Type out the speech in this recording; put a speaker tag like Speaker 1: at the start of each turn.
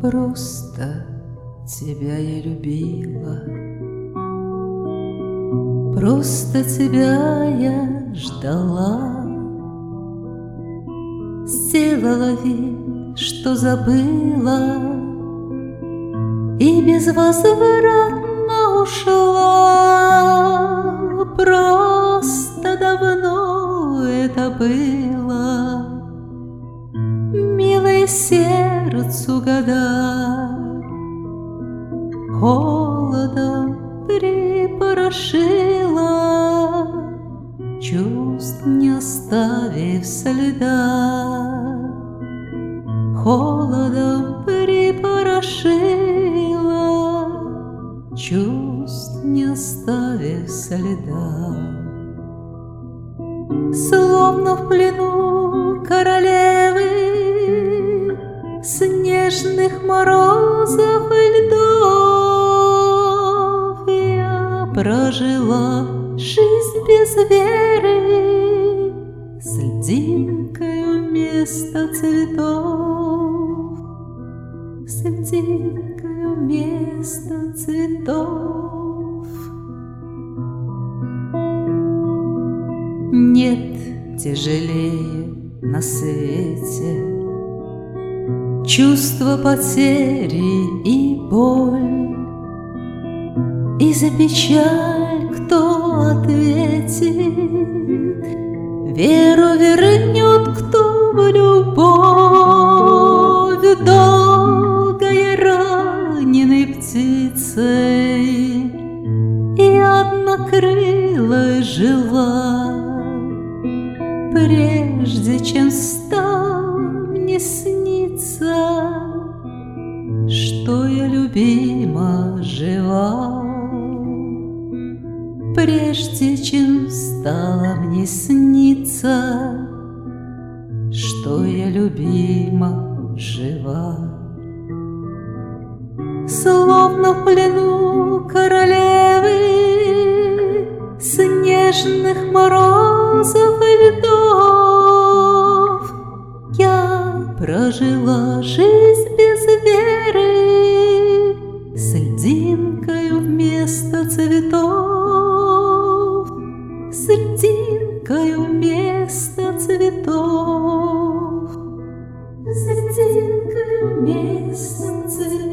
Speaker 1: Просто тебя я любила, просто тебя я ждала. Сделала вид, что забыла, и безвозвратно ушла. Просто давно это было, милое сердцу года холодом припорошила, чувств не оставив следа. Холодом припорошила, чувств не оставив следа. Словно в плену королевы снежных морозов и льдов, я прожила жизнь без веры, с льдинкою вместо цветов, с льдинкою вместо цветов. Нет тяжелее на свете чувство потери и боль, и за печаль кто ответит, веру вернет кто в любовь. Долгой раненой птицей и однокрылой жила, прежде чем стал мне сниться, что я любима жива. Прежде чем стало мне сниться, что я любима жива. Словно в плену королевы снежных морозов и льдов, я прожила жизнь без веры, с льдинкою вместо цветов, с льдинкою вместо цветов, с льдинкою вместо цветов.